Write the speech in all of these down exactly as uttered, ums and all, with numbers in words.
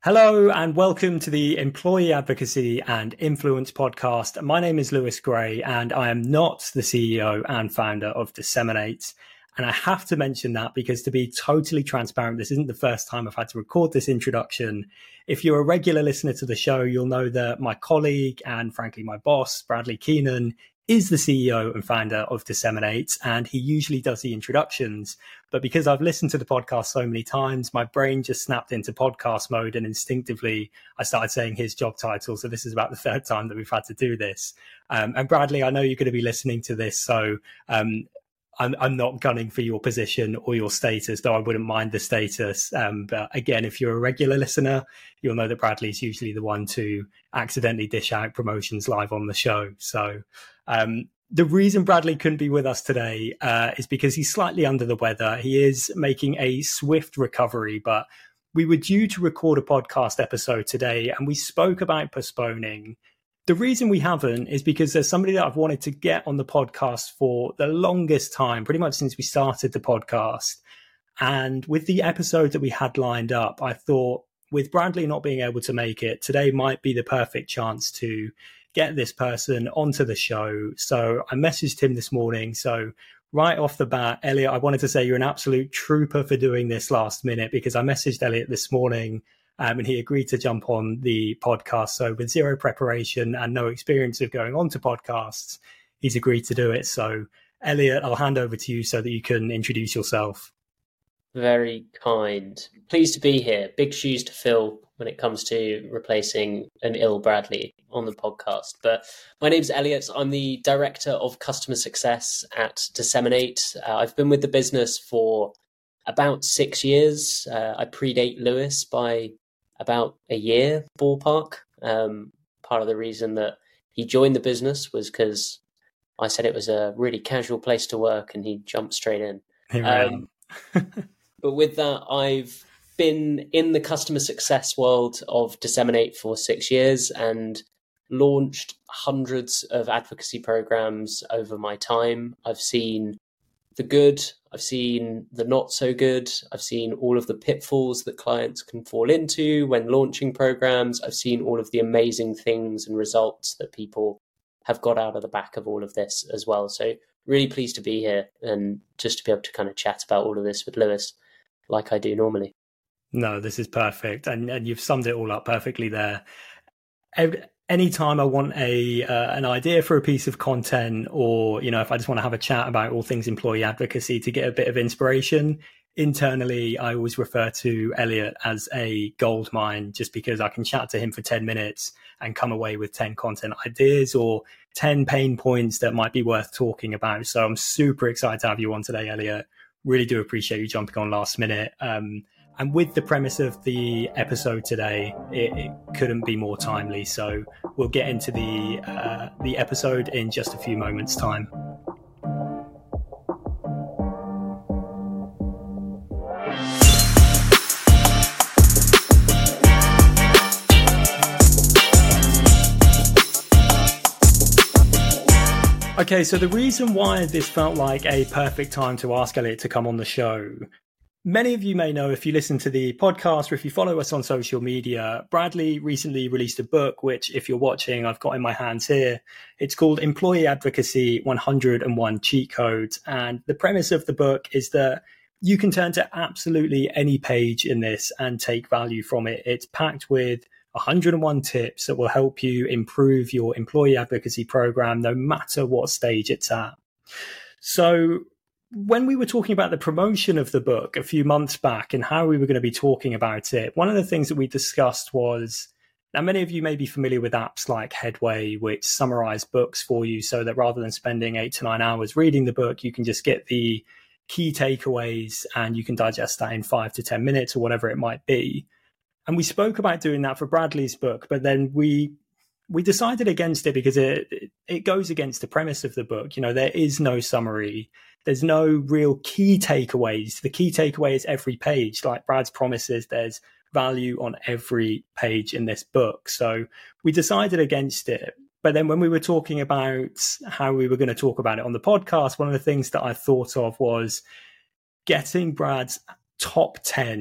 Hello and welcome to the Employee Advocacy and Influence podcast. My name is Lewis Gray and I am not the C E O and founder of Disseminate. And I have to mention that because, to be totally transparent, this isn't the first time I've had to record this introduction. If you're a regular listener to the show, you'll know that my colleague and frankly my boss, Bradley Keenan, is the C E O and founder of Disseminate, and he usually does the introductions. But because I've listened to the podcast so many times, my brain just snapped into podcast mode and instinctively I started saying his job title. So this is about the third time that we've had to do this. Um, and Bradley, I know you're going to be listening to this, so um, I'm, I'm not gunning for your position or your status, though I wouldn't mind the status. Um, but again, if you're a regular listener, you'll know that Bradley's usually the one to accidentally dish out promotions live on the show. So um, the reason Bradley couldn't be with us today uh, is because he's slightly under the weather. He is making a swift recovery, but we were due to record a podcast episode today and we spoke about postponing. The reason we haven't is because there's somebody that I've wanted to get on the podcast for the longest time, pretty much since we started the podcast. And with the episode that we had lined up, I thought with Bradley not being able to make it, today might be the perfect chance to get this person onto the show. So I messaged him this morning. So right off the bat, Elliot, I wanted to say you're an absolute trooper for doing this last minute, because I messaged Elliot this morning Um, and he agreed to jump on the podcast. So with zero preparation and no experience of going on to podcasts, he's agreed to do it. So Elliot, I'll hand over to you so that you can introduce yourself. Very kind. Pleased to be here. Big shoes to fill when it comes to replacing an ill Bradley on the podcast. But my name's Elliot. I'm the Director of Customer Success at Disseminate. Uh, I've been with the business for about six years. Uh, I predate Lewis by about a year, ballpark. Um, part of the reason that he joined the business was because I said it was a really casual place to work and he jumped straight in. Um, but with that, I've been in the customer success world of Disseminate for six years and launched hundreds of advocacy programs over my time. I've seen the good, I've seen the not so good, I've seen all of the pitfalls that clients can fall into when launching programs, I've seen all of the amazing things and results that people have got out of the back of all of this as well. So really pleased to be here and just to be able to kind of chat about all of this with Lewis like I do normally. No, this is perfect. And, and you've summed it all up perfectly there. Every, Anytime I want a uh, an idea for a piece of content, or, you know, if I just want to have a chat about all things employee advocacy to get a bit of inspiration, internally, I always refer to Elliot as a gold mine, just because I can chat to him for ten minutes and come away with ten content ideas or ten pain points that might be worth talking about. So I'm super excited to have you on today, Elliot. Really do appreciate you jumping on last minute. Um, And with the premise of the episode today, it, it couldn't be more timely. So we'll get into the uh, the episode in just a few moments' time. Okay, so the reason why this felt like a perfect time to ask Elliot to come on the show, many of you may know if you listen to the podcast or if you follow us on social media, Bradley recently released a book, which if you're watching, I've got in my hands here. It's called Employee Advocacy one hundred and one Cheat Codes. And the premise of the book is that you can turn to absolutely any page in this and take value from it. It's packed with one hundred and one tips that will help you improve your employee advocacy program, no matter what stage it's at. So when we were talking about the promotion of the book a few months back and how we were going to be talking about it, one of the things that we discussed was, now many of you may be familiar with apps like Headway, which summarize books for you so that rather than spending eight to nine hours reading the book, you can just get the key takeaways and you can digest that in five to ten minutes or whatever it might be. And we spoke about doing that for Bradley's book, but then we we decided against it because it it goes against the premise of the book. You know, there is no summary. There's no real key takeaways. The key takeaway is every page. Like Brad's promises, there's value on every page in this book. So we decided against it. But then when we were talking about how we were going to talk about it on the podcast, one of the things that I thought of was getting Brad's top ten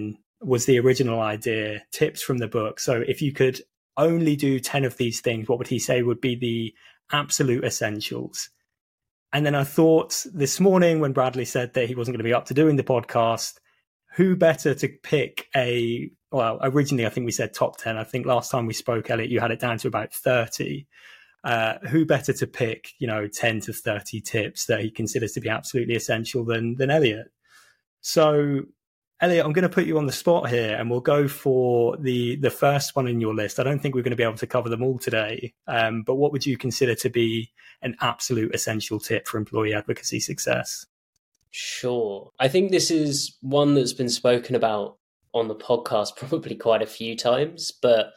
was the original idea, tips from the book. So if you could only do ten of these things, what would he say would be the absolute essentials? And then I thought this morning when Bradley said that he wasn't going to be up to doing the podcast, who better to pick a, well, originally I think we said top ten. I think last time we spoke, Elliot, you had it down to about thirty. Uh, who better to pick, you know, ten to thirty tips that he considers to be absolutely essential than, than Elliot? So, Elliot, I'm going to put you on the spot here and we'll go for the, the first one in your list. I don't think we're going to be able to cover them all today, um, but what would you consider to be an absolute essential tip for employee advocacy success? Sure. I think this is one that's been spoken about on the podcast probably quite a few times, but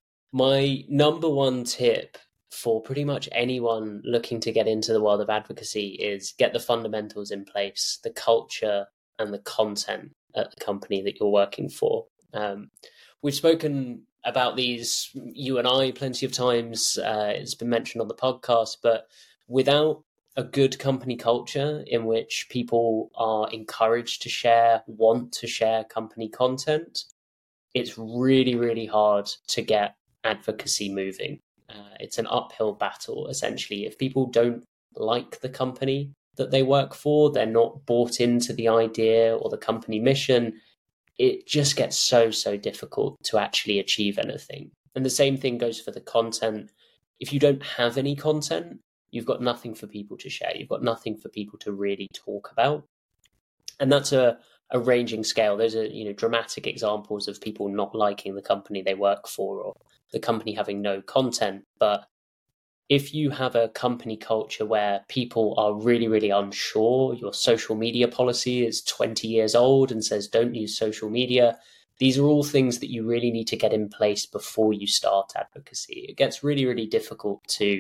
my number one tip for pretty much anyone looking to get into the world of advocacy is get the fundamentals in place, the culture and the content at the company that you're working for. Um, we've spoken about these, you and I, plenty of times. Uh, it's been mentioned on the podcast, but without a good company culture in which people are encouraged to share, want to share company content, it's really, really hard to get advocacy moving. Uh, it's an uphill battle, essentially. If people don't like the company that they work for, they're not bought into the idea or the company mission, it just gets so, so difficult to actually achieve anything. And the same thing goes for the content. If you don't have any content, you've got nothing for people to share. You've got nothing for people to really talk about. And that's a, a ranging scale. Those are, you know, dramatic examples of people not liking the company they work for or the company having no content. But if you have a company culture where people are really, really unsure, your social media policy is twenty years old and says don't use social media, these are all things that you really need to get in place before you start advocacy. It gets really, really difficult to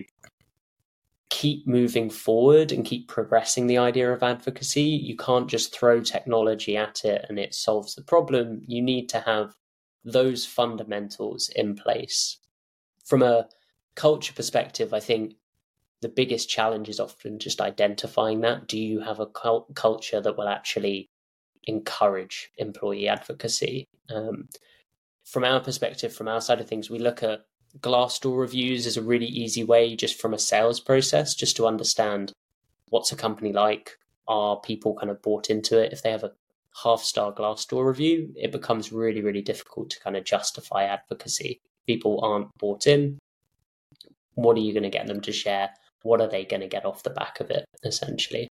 keep moving forward and keep progressing the idea of advocacy. You can't just throw technology at it and it solves the problem. You need to have those fundamentals in place. From a culture perspective, I think the biggest challenge is often just identifying that. Do you have a cult- culture that will actually encourage employee advocacy? Um, from our perspective, from our side of things, we look at Glassdoor reviews as a really easy way, just from a sales process, just to understand what's a company like. Are people kind of bought into it? If they have a half-star Glassdoor review, it becomes really, really difficult to kind of justify advocacy. People aren't bought in. What are you going to get them to share? What are they going to get off the back of it, essentially?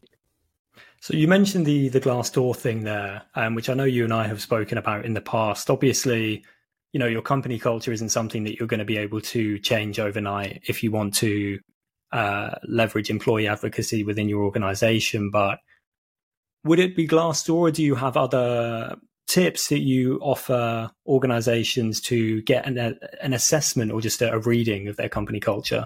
So you mentioned the the Glassdoor thing there, um, which I know you and I have spoken about in the past. Obviously, you know, your company culture isn't something that you're going to be able to change overnight if you want to uh, leverage employee advocacy within your organization. But would it be Glassdoor, or do you have other tips that you offer organizations to get an, an assessment or just a, a reading of their company culture?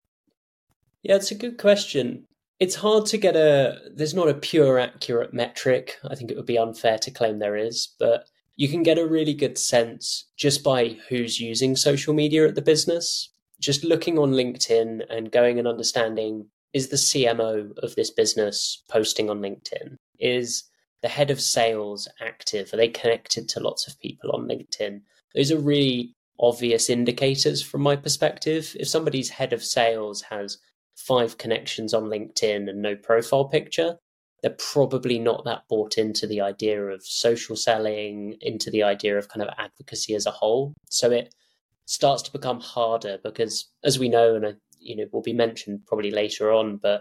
Yeah, it's a good question. It's hard to get a, there's not a pure accurate metric. I think it would be unfair to claim there is, but you can get a really good sense just by who's using social media at the business. Just looking on LinkedIn and going and understanding, is the C M O of this business posting on LinkedIn? Is the head of sales active? Are they connected to lots of people on LinkedIn? Those are really obvious indicators from my perspective. If somebody's head of sales has five connections on LinkedIn and no profile picture, they're probably not that bought into the idea of social selling, into the idea of kind of advocacy as a whole. So it starts to become harder because, as we know, and I, you know, will be mentioned probably later on, but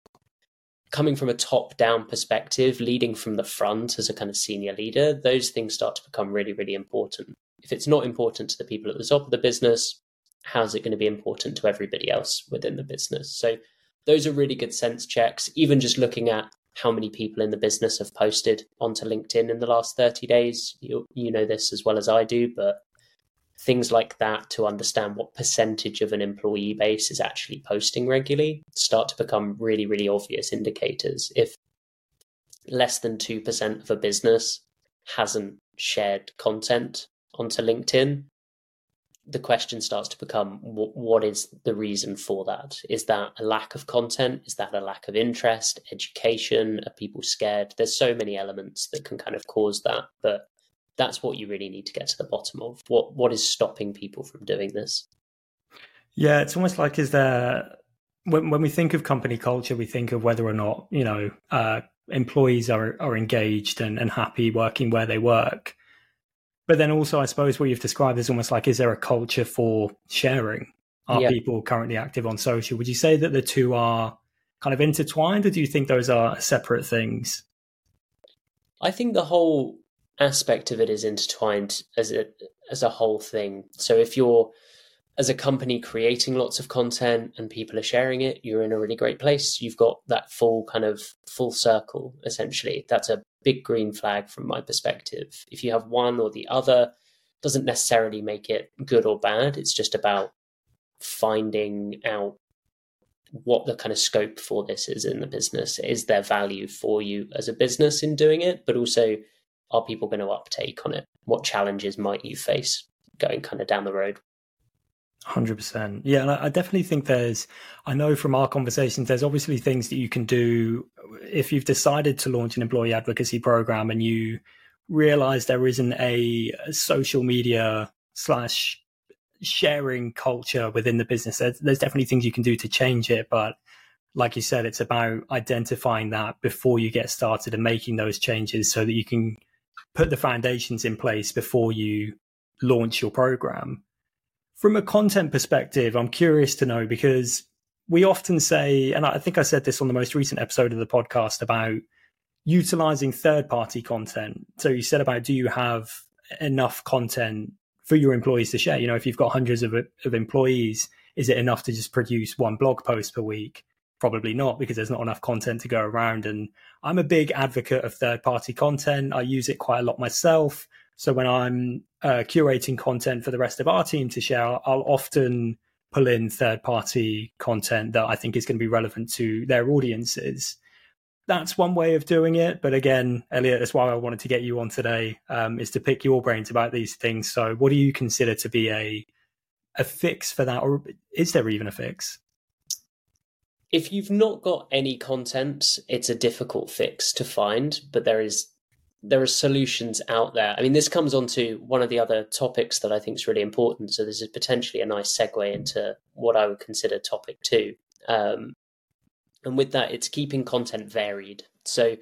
coming from a top-down perspective, leading from the front as a kind of senior leader, those things start to become really, really important. If it's not important to the people at the top of the business, how's it going to be important to everybody else within the business? So those are really good sense checks. Even just looking at how many people in the business have posted onto LinkedIn in the last thirty days. You, you know this as well as I do, but things like that to understand what percentage of an employee base is actually posting regularly start to become really, really obvious indicators. If less than two percent of a business hasn't shared content onto LinkedIn, the question starts to become, what is the reason for that? Is that a lack of content? Is that a lack of interest, education? Are people scared? There's so many elements that can kind of cause that. But That's what you really need to get to the bottom of. What what is stopping people from doing this? Yeah, it's almost like, is there, when when we think of company culture, we think of whether or not, you know, uh, employees are are engaged and, and happy working where they work. But then also, I suppose what you've described is almost like, is there a culture for sharing? Are Yeah. people currently active on social? Would you say that the two are kind of intertwined, or do you think those are separate things? I think the whole aspect of it is intertwined as a as a whole thing. So if you're, as a company, creating lots of content and people are sharing it, you're in a really great place. You've got that full kind of full circle, essentially. That's a big green flag from my perspective. If you have one or the other, doesn't necessarily make it good or bad. It's just about finding out what the kind of scope for this is in the business. Is there value for you as a business in doing it? But also, are people going to uptake on it? What challenges might you face going kind of down the road? one hundred percent. Yeah, and I definitely think there's, I know from our conversations, there's obviously things that you can do if you've decided to launch an employee advocacy program and you realize there isn't a social media slash sharing culture within the business. There's, there's definitely things you can do to change it. But like you said, it's about identifying that before you get started and making those changes so that you can put the foundations in place before you launch your program. From a content perspective, I'm curious to know, because we often say, and I think I said this on the most recent episode of the podcast, about utilizing third-party content. So you said about, do you have enough content for your employees to share? You know, if you've got hundreds of, of employees, is it enough to just produce one blog post per week? Probably not, because there's not enough content to go around. And I'm a big advocate of third-party content. I use it quite a lot myself. So when I'm uh, curating content for the rest of our team to share, I'll often pull in third-party content that I think is going to be relevant to their audiences. That's one way of doing it. But again, Elliot, that's why I wanted to get you on today, um, is to pick your brains about these things. So what do you consider to be a a fix for that? Or is there even a fix? If you've not got any content, it's a difficult fix to find, but there is there are solutions out there. I mean, this comes on to one of the other topics that I think is really important. So this is potentially a nice segue into what I would consider topic two. Um, and with that, it's keeping content varied. So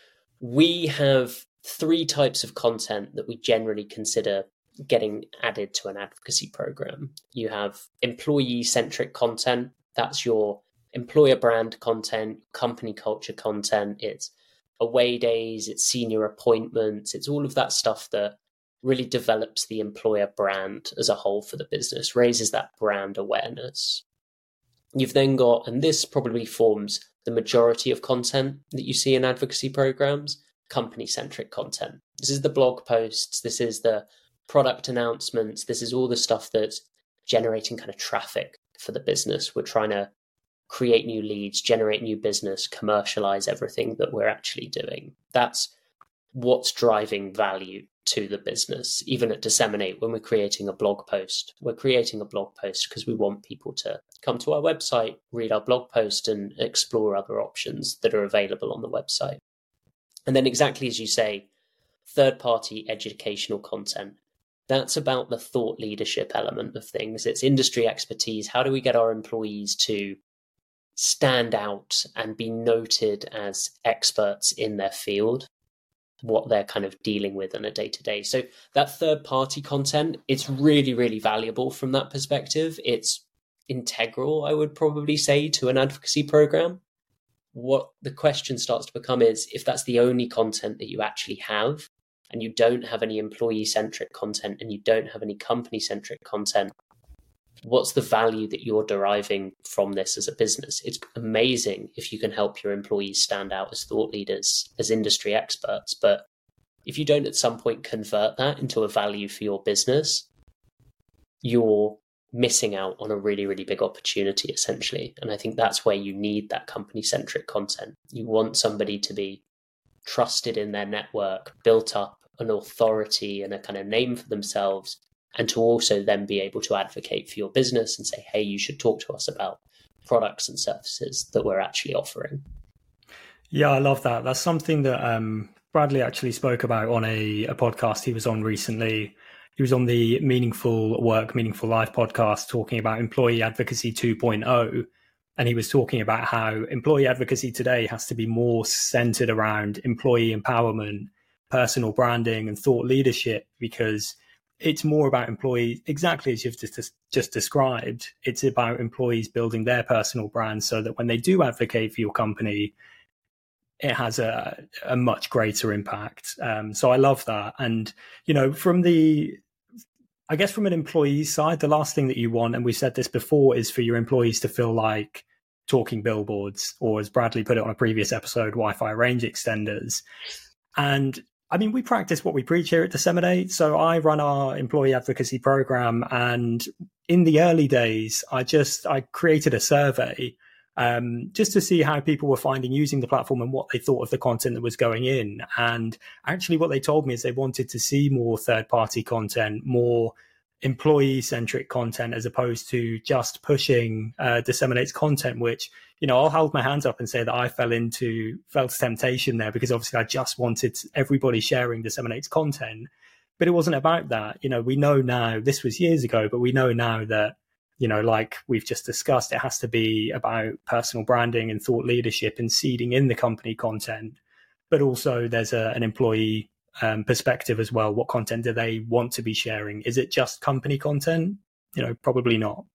we have three types of content that we generally consider getting added to an advocacy program. You have employee-centric content. That's your employer brand content, company culture content. It's away days, it's senior appointments, it's all of that stuff that really develops the employer brand as a whole for the business, raises that brand awareness. You've then got, and this probably forms the majority of content that you see in advocacy programs, company-centric content. This is the blog posts, this is the product announcements, this is all the stuff that's generating kind of traffic for the business. We're trying to create new leads, generate new business, commercialize everything that we're actually doing. That's what's driving value to the business. Even at Disseminate, when we're creating a blog post, we're creating a blog post because we want people to come to our website, read our blog post, and explore other options that are available on the website. And then exactly as you say, third-party educational content. That's about the thought leadership element of things. It's industry expertise. How do we get our employees to stand out and be noted as experts in their field, what they're kind of dealing with on a day-to-day? So that third-party content, it's really, really valuable from that perspective. It's integral, I would probably say, to an advocacy program. What the question starts to become is, if that's the only content that you actually have, and you don't have any employee-centric content, and you don't have any company-centric content, what's the value that you're deriving from this as a business? It's amazing if you can help your employees stand out as thought leaders, as industry experts. But if you don't at some point convert that into a value for your business, you're missing out on a really, really big opportunity, essentially. And I think that's where you need that company-centric content. You want somebody to be trusted in their network, built up an authority and a kind of name for themselves, and to also then be able to advocate for your business and say, hey, you should talk to us about products and services that we're actually offering. Yeah, I love that. That's something that um, Bradley actually spoke about on a, a podcast he was on recently. He was on the Meaningful Work, Meaningful Life podcast talking about employee advocacy two point oh. And he was talking about how employee advocacy today has to be more centered around employee empowerment, personal branding, and thought leadership, because it's more about employees, exactly as you've just, just described. It's about employees building their personal brand so that when they do advocate for your company, it has a, a much greater impact. Um, so I love that. And, you know, from the, I guess from an employee side, the last thing that you want, and we said this before, is for your employees to feel like talking billboards, or as Bradley put it on a previous episode, Wi-Fi range extenders. And I mean, we practice what we preach here at Disseminate. So I run our employee advocacy program. And in the early days, I just, I created a survey um, just to see how people were finding using the platform and what they thought of the content that was going in. And actually what they told me is they wanted to see more third-party content, more employee-centric content, as opposed to just pushing uh, Disseminate's content, which, you know, I'll hold my hands up and say that I fell into, fell to temptation there, because obviously I just wanted everybody sharing Disseminate's content. But it wasn't about that. You know, we know now, this was years ago, but we know now that, you know, like we've just discussed, it has to be about personal branding and thought leadership and seeding in the company content. But also there's a, an employee um, perspective as well. What content do they want to be sharing? Is it just company content? You know, probably not.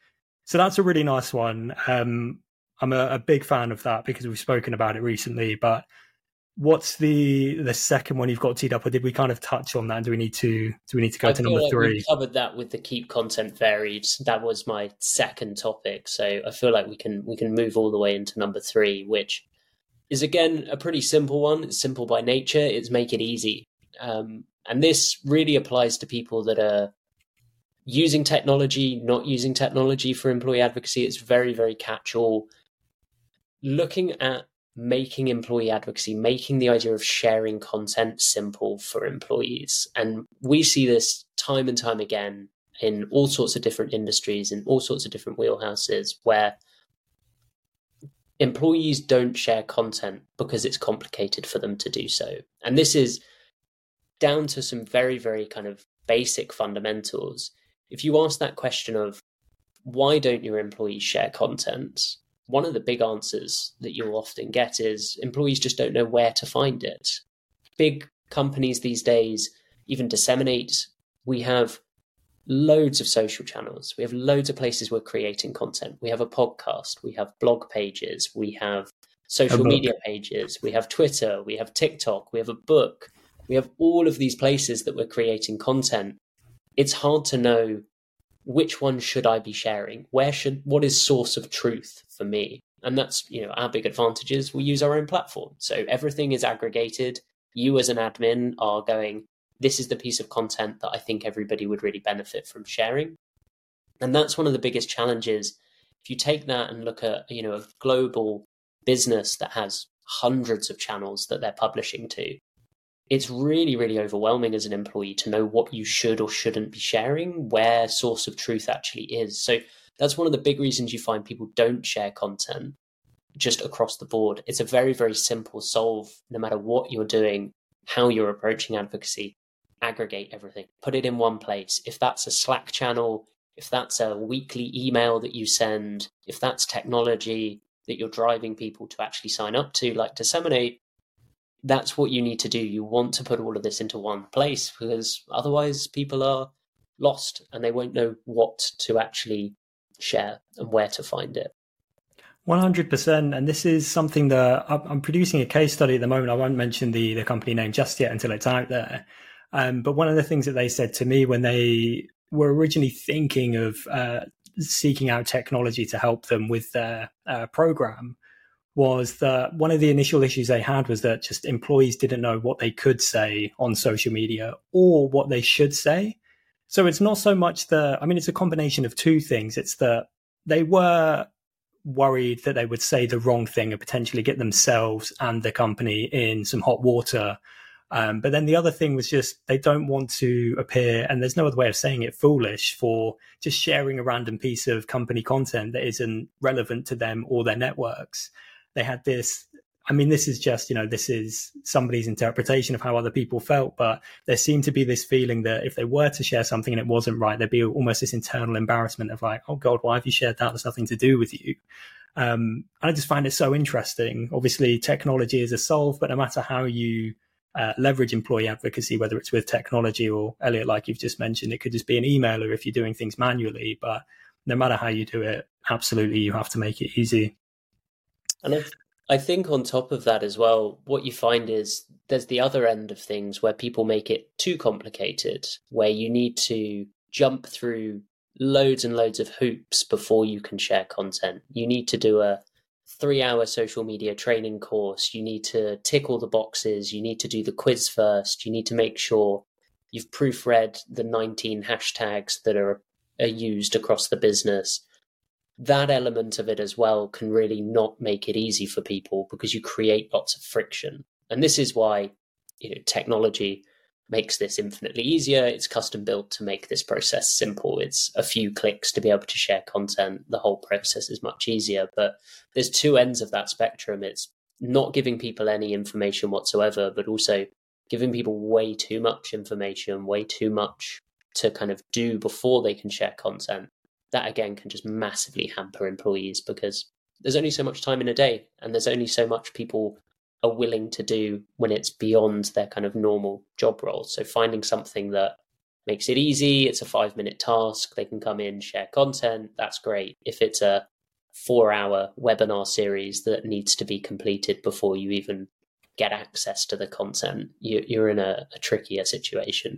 So that's a really nice one. Um, I'm a, a big fan of that because we've spoken about it recently. But what's the the second one you've got teed up, or did we kind of touch on that? Do we need to do we need to go I to feel number like three? We covered that with the keep content varied. That was my second topic. So I feel like we can we can move all the way into number three, which is again a pretty simple one. It's simple by nature. It's make it easy. Um, and this really applies to people that are using technology, not using technology for employee advocacy. It's very, very catch-all. Looking at making employee advocacy, making the idea of sharing content simple for employees. And we see this time and time again in all sorts of different industries, in all sorts of different wheelhouses, where employees don't share content because it's complicated for them to do so. And this is down to some very, very kind of basic fundamentals. If you ask that question of why don't your employees share content, one of the big answers that you'll often get is employees just don't know where to find it. Big companies these days, even Disseminate, we have loads of social channels. We have loads of places we're creating content. We have a podcast, we have blog pages, we have social media pages, we have Twitter, we have TikTok, we have a book. We have all of these places that we're creating content. It's hard to know which one should I be sharing? Where should, what is source of truth for me? And that's, you know, our big advantage is we use our own platform. So everything is aggregated. You as an admin are going, this is the piece of content that I think everybody would really benefit from sharing. And that's one of the biggest challenges. If you take that and look at, you know, a global business that has hundreds of channels that they're publishing to, it's really, really overwhelming as an employee to know what you should or shouldn't be sharing, where source of truth actually is. So that's one of the big reasons you find people don't share content just across the board. It's a very, very simple solve, no matter what you're doing, how you're approaching advocacy. Aggregate everything, put it in one place. If that's a Slack channel, if that's a weekly email that you send, if that's technology that you're driving people to actually sign up to, like Disseminate, that's what you need to do. You want to put all of this into one place, because otherwise people are lost and they won't know what to actually share and where to find it. one hundred percent. And this is something that I'm producing a case study at the moment. I won't mention the, the company name just yet until it's out there. Um, but one of the things that they said to me when they were originally thinking of uh, seeking out technology to help them with their uh, program was that one of the initial issues they had was that just employees didn't know what they could say on social media or what they should say. So it's not so much the, I mean, it's a combination of two things. It's that they were worried that they would say the wrong thing and potentially get themselves and the company in some hot water. Um, but then the other thing was just they don't want to appear, and there's no other way of saying it, foolish for just sharing a random piece of company content that isn't relevant to them or their networks. They had this I mean, this is just, you know, this is somebody's interpretation of how other people felt, but there seemed to be this feeling that if they were to share something and it wasn't right, there'd be almost this internal embarrassment of like, oh God, why have you shared that? There's nothing to do with you. Um, and I just find it so interesting. Obviously, technology is a solve, but no matter how you uh, leverage employee advocacy, whether it's with technology or, Elliot, like you've just mentioned, it could just be an email or if you're doing things manually, but no matter how you do it, absolutely, you have to make it easy. And I, I think on top of that as well, what you find is there's the other end of things where people make it too complicated, where you need to jump through loads and loads of hoops before you can share content. You need to do a three hour social media training course. You need to tick all the boxes. You need to do the quiz first. You need to make sure you've proofread the nineteen hashtags that are, are used across the business. That element of it as well can really not make it easy for people because you create lots of friction. And this is why, you know, technology makes this infinitely easier. It's custom built to make this process simple. It's a few clicks to be able to share content. The whole process is much easier. But there's two ends of that spectrum. It's not giving people any information whatsoever, but also giving people way too much information, way too much to kind of do before they can share content. That again can just massively hamper employees because there's only so much time in a day and there's only so much people are willing to do when it's beyond their kind of normal job role. So finding something that makes it easy, it's a five minute task, they can come in, share content, that's great. If it's a four hour webinar series that needs to be completed before you even get access to the content, you, you're in a, a trickier situation.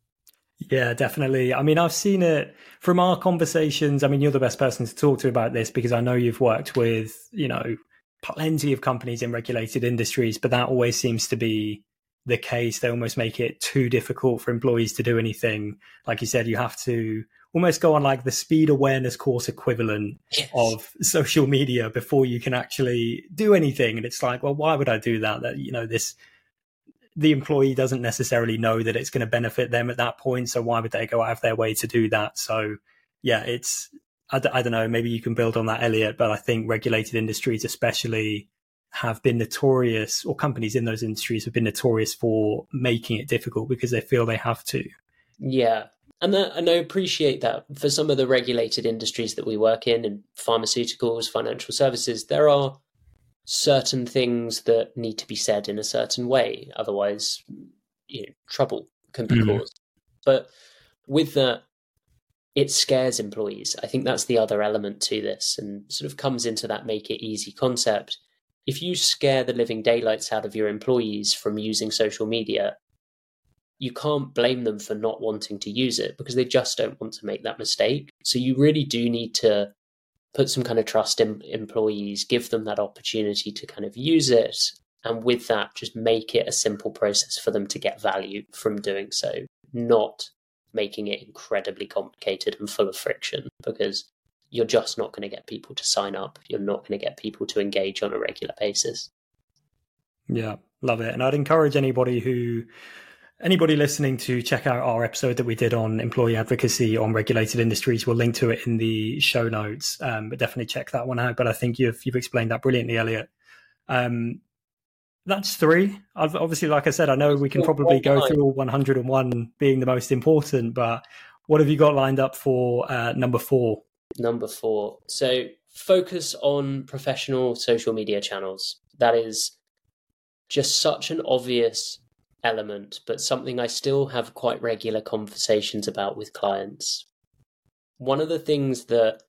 Yeah, definitely. I mean, I've seen it from our conversations. I mean, you're the best person to talk to about this because I know you've worked with, you know, plenty of companies in regulated industries, but that always seems to be the case. They almost make it too difficult for employees to do anything. Like you said, you have to almost go on like the speed awareness course equivalent yes. of social media before you can actually do anything. And it's like, well, why would I do that? That, you know, this, the employee doesn't necessarily know that it's going to benefit them at that point. So why would they go out of their way to do that? So yeah, it's, I, d- I don't know, maybe you can build on that, Elliot, but I think regulated industries especially have been notorious, or companies in those industries have been notorious for making it difficult because they feel they have to. Yeah. And, that, and I appreciate that for some of the regulated industries that we work in, in pharmaceuticals, financial services, there are certain things that need to be said in a certain way. Otherwise, you know, trouble can be mm-hmm. caused. But with that, it scares employees. I think that's the other element to this and sort of comes into that make it easy concept. If you scare the living daylights out of your employees from using social media, you can't blame them for not wanting to use it because they just don't want to make that mistake. So you really do need to put some kind of trust in employees, give them that opportunity to kind of use it. And with that, just make it a simple process for them to get value from doing so, not making it incredibly complicated and full of friction, because you're just not going to get people to sign up. You're not going to get people to engage on a regular basis. Yeah, love it. And I'd encourage anybody who Anybody listening to check out our episode that we did on employee advocacy on regulated industries. We'll link to it in the show notes, um, but definitely check that one out. But I think you've you've explained that brilliantly, Elliot. Um, that's three. I've, obviously, like I said, I know we can probably go through all one hundred and one being the most important, but what have you got lined up for uh, number four? Number four. So focus on professional social media channels. That is just such an obvious element, but something I still have quite regular conversations about with clients. One of the things that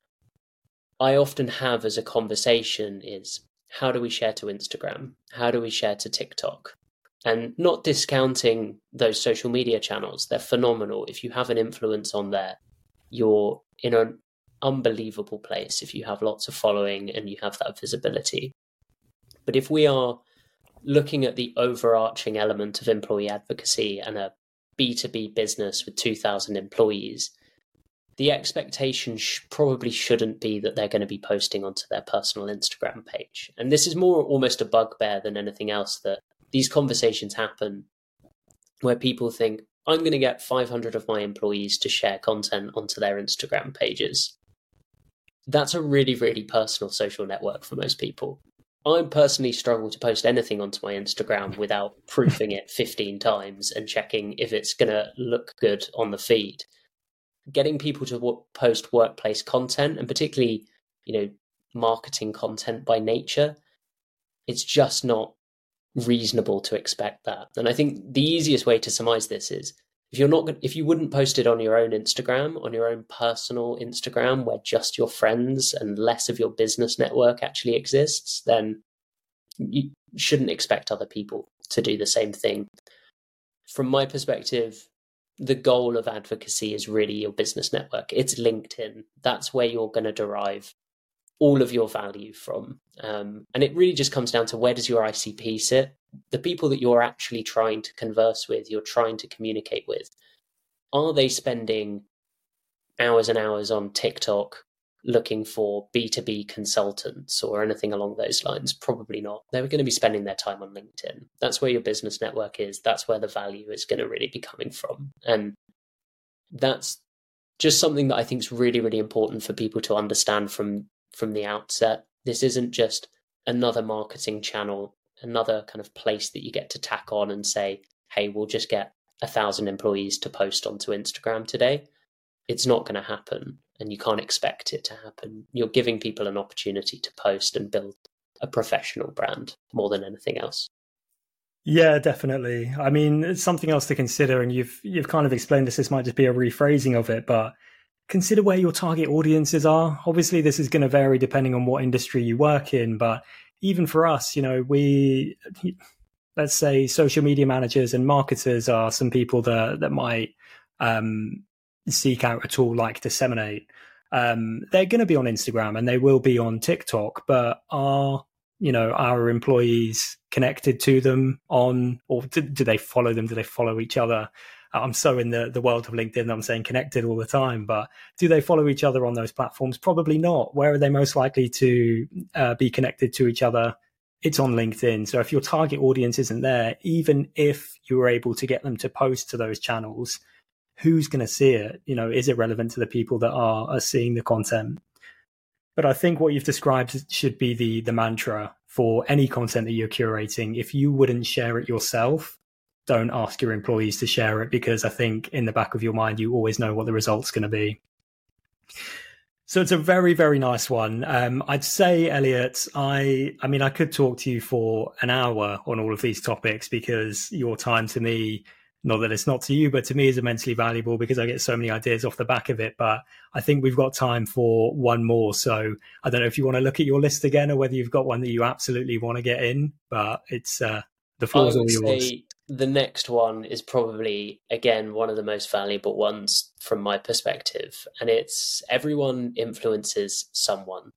I often have as a conversation is, how do we share to Instagram? How do we share to TikTok? And not discounting those social media channels. They're phenomenal. If you have an influence on there, you're in an unbelievable place if you have lots of following and you have that visibility. But if we are looking at the overarching element of employee advocacy and a B two B business with two thousand employees, the expectation sh- probably shouldn't be that they're going to be posting onto their personal Instagram page. And this is more almost a bugbear than anything else, that these conversations happen where people think, I'm going to get five hundred of my employees to share content onto their Instagram pages. That's a really, really personal social network for most people. I personally struggle to post anything onto my Instagram without proofing it fifteen times and checking if it's going to look good on the feed. Getting people to w- post workplace content, and particularly, you know, marketing content by nature, it's just not reasonable to expect that. And I think the easiest way to surmise this is if you're not, if you wouldn't post it on your own Instagram, on your own personal Instagram, where just your friends and less of your business network actually exists, then you shouldn't expect other people to do the same thing. From my perspective, the goal of advocacy is really your business network. It's LinkedIn. That's where you're going to derive all of your value from. Um, and it really just comes down to, where does your I C P sit? The people that you're actually trying to converse with, you're trying to communicate with, are they spending hours and hours on TikTok looking for B two B consultants or anything along those lines? Probably not. They're going to be spending their time on LinkedIn. That's where your business network is. That's where the value is going to really be coming from. And that's just something that I think is really, really important for people to understand from from the outset. This isn't just another marketing channel, another kind of place that you get to tack on and say, hey, we'll just get a thousand employees to post onto Instagram today. It's not going to happen, and you can't expect it to happen. You're giving people an opportunity to post and build a professional brand more than anything else. Yeah, definitely. I mean, it's something else to consider, and you've you've kind of explained this. This might just be a rephrasing of it, but consider where your target audiences are. Obviously, this is going to vary depending on what industry you work in, but even for us, you know, we, let's say social media managers and marketers are some people that, that might um, seek out a tool like Disseminate. Um, they're going to be on Instagram and they will be on TikTok, but are, you know, our employees connected to them on, or do, do they follow them? Do they follow each other? I'm so in the, the world of LinkedIn, I'm saying connected all the time, but do they follow each other on those platforms? Probably not. Where are they most likely to uh, be connected to each other? It's on LinkedIn. So if your target audience isn't there, even if you were able to get them to post to those channels, who's going to see it? You know, is it relevant to the people that are, are seeing the content? But I think what you've described should be the the mantra for any content that you're curating. If you wouldn't share it yourself, don't ask your employees to share it, because I think in the back of your mind, you always know what the result's going to be. So it's a very, very nice one. Um, I'd say, Elliot, I, I mean, I could talk to you for an hour on all of these topics, because your time to me, not that it's not to you, but to me is immensely valuable, because I get so many ideas off the back of it. But I think we've got time for one more. So I don't know if you want to look at your list again, or whether you've got one that you absolutely want to get in, but it's uh, the floor's all yours. The next one is probably, again, one of the most valuable ones from my perspective. And it's everyone influences someone.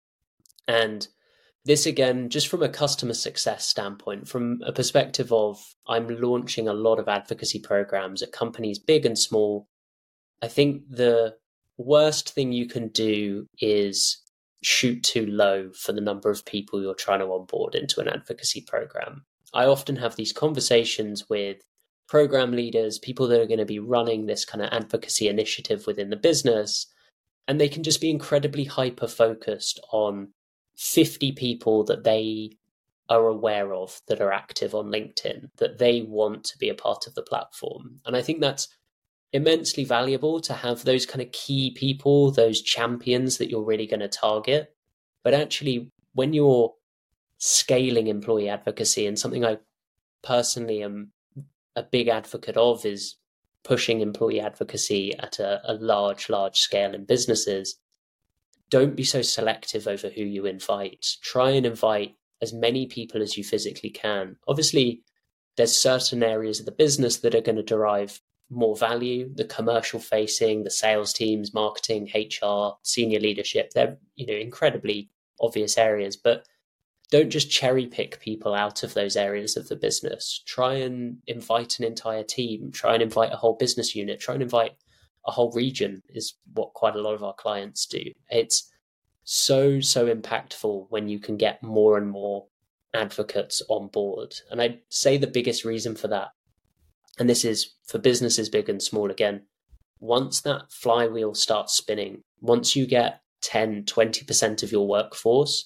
And this, again, just from a customer success standpoint, from a perspective of I'm launching a lot of advocacy programs at companies big and small, I think the worst thing you can do is shoot too low for the number of people you're trying to onboard into an advocacy program. I often have these conversations with program leaders, people that are going to be running this kind of advocacy initiative within the business, and they can just be incredibly hyper-focused on fifty people that they are aware of that are active on LinkedIn, that they want to be a part of the platform. And I think that's immensely valuable to have those kind of key people, those champions that you're really going to target. But actually, when you're scaling employee advocacy, and something I personally am a big advocate of is pushing employee advocacy at a, a large, large scale in businesses, don't be so selective over who you invite. Try and invite as many people as you physically can. Obviously, there's certain areas of the business that are going to derive more value, the commercial facing, the sales teams, marketing, H R, senior leadership. They're, you know, incredibly obvious areas, but don't just cherry pick people out of those areas of the business. Try and invite an entire team. Try and invite a whole business unit. Try and invite a whole region, is what quite a lot of our clients do. It's so, so impactful when you can get more and more advocates on board. And I'd say the biggest reason for that, and this is for businesses big and small again, once that flywheel starts spinning, once you get ten, twenty percent of your workforce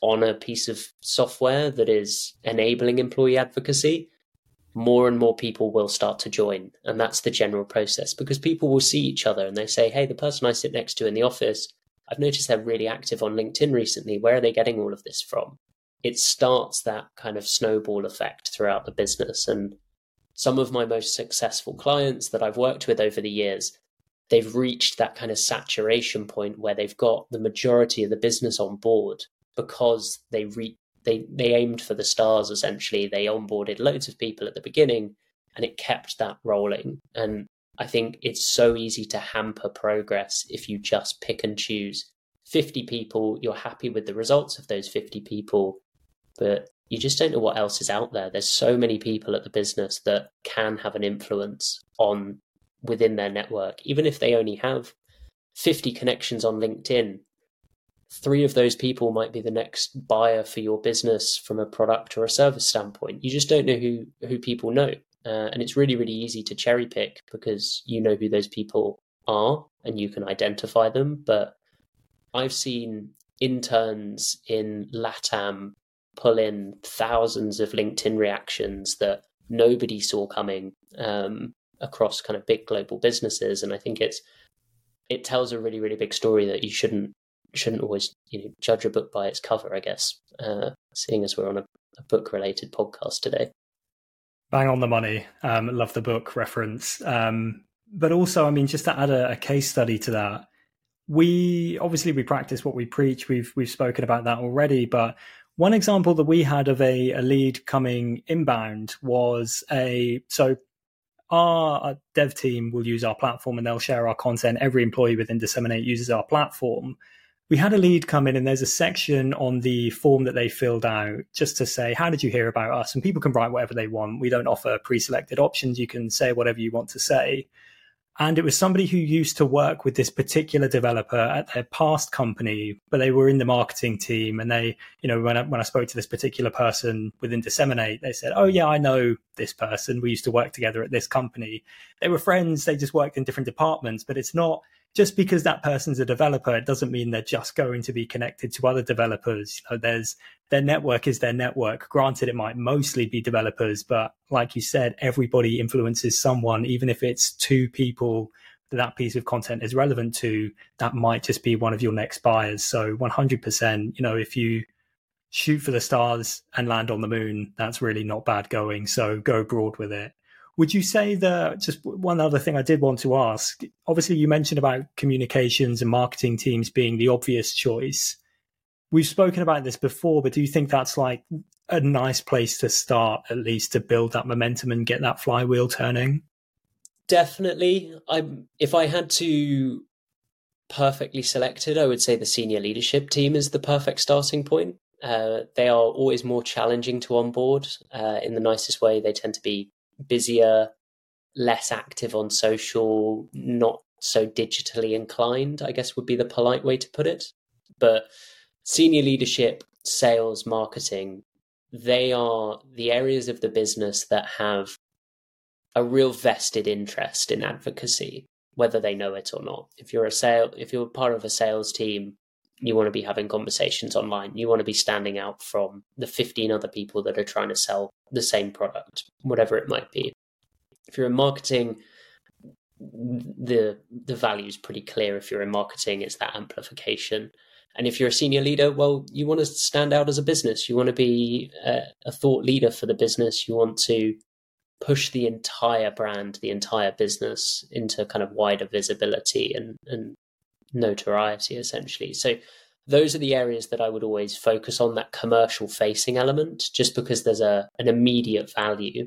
on a piece of software that is enabling employee advocacy, more and more people will start to join. And that's the general process, because people will see each other and they say, hey, the person I sit next to in the office, I've noticed they're really active on LinkedIn recently. Where are they getting all of this from? It starts that kind of snowball effect throughout the business. And some of my most successful clients that I've worked with over the years, they've reached that kind of saturation point where they've got the majority of the business on board because they re- they they aimed for the stars, essentially. They onboarded loads of people at the beginning and it kept that rolling. And I think it's so easy to hamper progress if you just pick and choose fifty people. You're happy with the results of those fifty people, but you just don't know what else is out there. There's so many people at the business that can have an influence on within their network. Even if they only have fifty connections on LinkedIn, three of those people might be the next buyer for your business from a product or a service standpoint. You just don't know who, who people know. Uh, and it's really, really easy to cherry pick because you know who those people are and you can identify them. But I've seen interns in LATAM pull in thousands of LinkedIn reactions that nobody saw coming um, across kind of big global businesses. And I think it's it tells a really, really big story that you shouldn't shouldn't always you know judge a book by its cover, I guess, uh, seeing as we're on a, a book-related podcast today. Bang on the money. Um, love the book reference. Um, but also, I mean, just to add a, a case study to that, we obviously we practice what we preach. We've we've spoken about that already. But one example that we had of a, a lead coming inbound was a so our, our dev team will use our platform and they'll share our content. Every employee within Disseminate uses our platform. We had a lead come in and there's a section on the form that they filled out just to say, how did you hear about us? And people can write whatever they want. We don't offer pre-selected options. You can say whatever you want to say. And it was somebody who used to work with this particular developer at their past company, but they were in the marketing team. And they, you know, when I, when I spoke to this particular person within Disseminate, they said, oh yeah, I know this person. We used to work together at this company. They were friends. They just worked in different departments, but it's not just because that person's a developer, it doesn't mean they're just going to be connected to other developers. You know, there's their network is their network. Granted, it might mostly be developers, but like you said, everybody influences someone, even if it's two people that that piece of content is relevant to, that might just be one of your next buyers. So one hundred percent, you know, if you shoot for the stars and land on the moon, that's really not bad going. So go broad with it. Would you say that, just one other thing I did want to ask, obviously you mentioned about communications and marketing teams being the obvious choice. We've spoken about this before, but do you think that's like a nice place to start, at least to build that momentum and get that flywheel turning? Definitely. I'm, if I had to perfectly select it, I would say the senior leadership team is the perfect starting point. Uh, they are always more challenging to onboard uh, in the nicest way. They tend to be busier, less active on social, not so digitally inclined, I guess would be the polite way to put it. But senior leadership, sales, marketing, they are the areas of the business that have a real vested interest in advocacy, whether they know it or not. If you're a sale, if you're part of a sales team, you want to be having conversations online. You want to be standing out from the fifteen other people that are trying to sell the same product, whatever it might be. If you're in marketing, the the value is pretty clear. If you're in marketing, it's that amplification. And if you're a senior leader, well, you want to stand out as a business. You want to be a, a thought leader for the business. You want to push the entire brand, the entire business into kind of wider visibility and, and notoriety, essentially. So those are the areas that I would always focus on, that commercial facing element, just because there's a an immediate value.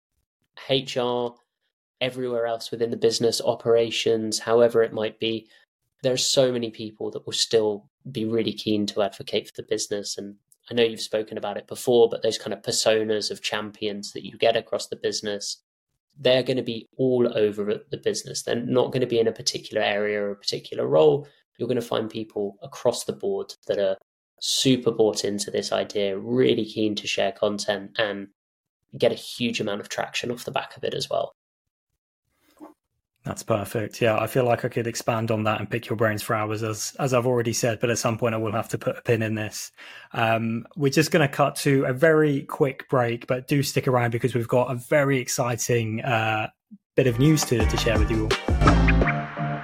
H R, everywhere else within the business, operations, however it might be, there's so many people that will still be really keen to advocate for the business. And I know you've spoken about it before, but those kind of personas of champions that you get across the business, they're going to be all over the business. They're not going to be in a particular area or a particular role. You're going to find people across the board that are super bought into this idea, really keen to share content and get a huge amount of traction off the back of it as well. That's perfect. Yeah, I feel like I could expand on that and pick your brains for hours, as as I've already said, but at some point I will have to put a pin in this. Um, we're just going to cut to a very quick break, but do stick around because we've got a very exciting uh, bit of news to, to share with you all.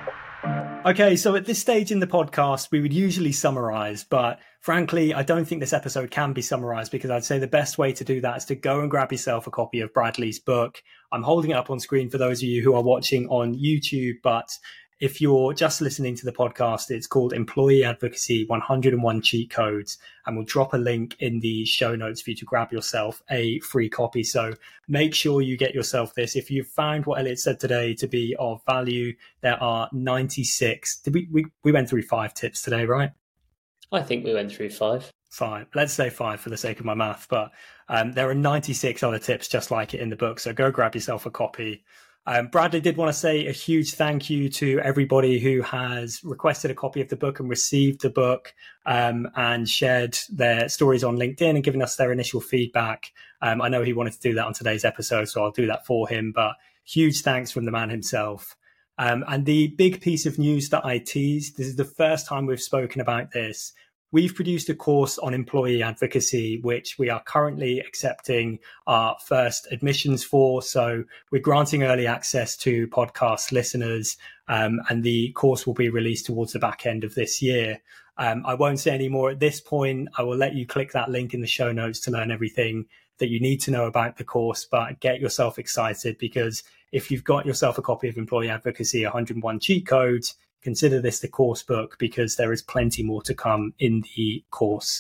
Okay, so at this stage in the podcast, we would usually summarize, but frankly, I don't think this episode can be summarized because I'd say the best way to do that is to go and grab yourself a copy of Bradley's book. I'm holding it up on screen for those of you who are watching on YouTube, but if you're just listening to the podcast, it's called Employee Advocacy one oh one Cheat Codes, and we'll drop a link in the show notes for you to grab yourself a free copy. So make sure you get yourself this. If you've found what Elliot said today to be of value, there are ninety-six. Did we, we, we went through five tips today, right? I think we went through five. Five. Let's say five for the sake of my math, but um, there are ninety-six other tips just like it in the book. So go grab yourself a copy. Um, Bradley did want to say a huge thank you to everybody who has requested a copy of the book and received the book um, and shared their stories on LinkedIn and given us their initial feedback. Um, I know he wanted to do that on today's episode, so I'll do that for him. But huge thanks from the man himself. Um, and the big piece of news that I teased, this is the first time we've spoken about this. We've produced a course on employee advocacy, which we are currently accepting our first admissions for. So we're granting early access to podcast listeners, um, and the course will be released towards the back end of this year. Um, I won't say any more at this point. I will let you click that link in the show notes to learn everything that you need to know about the course, but get yourself excited because if you've got yourself a copy of Employee Advocacy one oh one Cheat Codes, consider this the course book because there is plenty more to come in the course.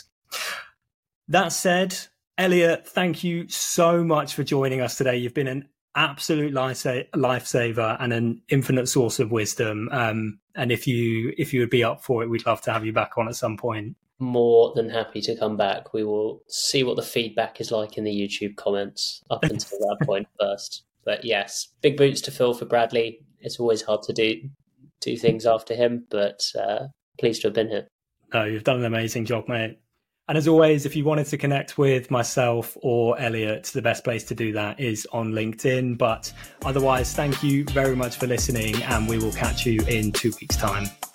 That said, Elliot, thank you so much for joining us today. You've been an absolute lifesaver and an infinite source of wisdom. Um, and if you if you would be up for it, we'd love to have you back on at some point. More than happy to come back. We will see what the feedback is like in the YouTube comments up until that point first. But yes, big boots to fill for Bradley. It's always hard to do do things after him, but uh, pleased to have been here. No, you've done an amazing job, mate. And as always, if you wanted to connect with myself or Elliot, the best place to do that is on LinkedIn. But otherwise, thank you very much for listening, and we will catch you in two weeks' time.